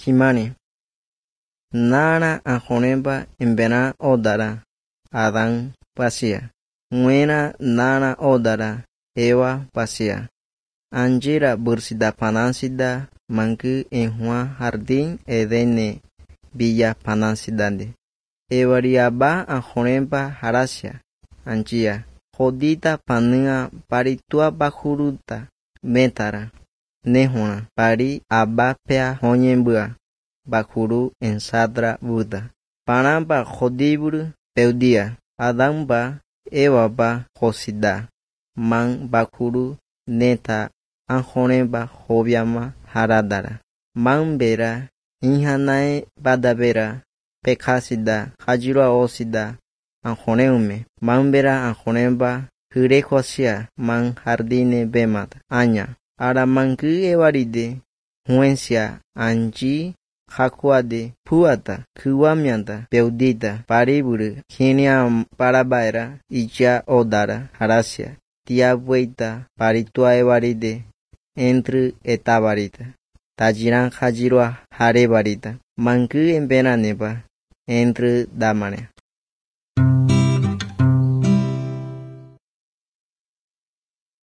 Himani. Nara anjonemba embena odara. Adán pasia. Muena nara odara. Eva pasia. Anjira bursida panansida. Manku en Juan Jardín Edene. Villa panansidande. Evariaba anjonemba harasia. Anjia. Jodita panua paritua bajuruta. Metara. Nehona. Pari abapea honyembua. Bajuru en sadra Buda. Panamba jodiburu peudia. Adamba Eva josida. Man bajuru neta anjonemba joviama haradara. Man vera inhanae badavera pekasida hajirua osida anjoneume. Man vera anjonemba jurejosia man jardine bemata. Aña. Ara manku evaride juencia anji jacuade puata kuwamianta peudita pariburu genia parabaera icha odara harasia tiabueita paritua evaride entre etabarita tajiran hajirua harebarita manku envenaneba entre damane.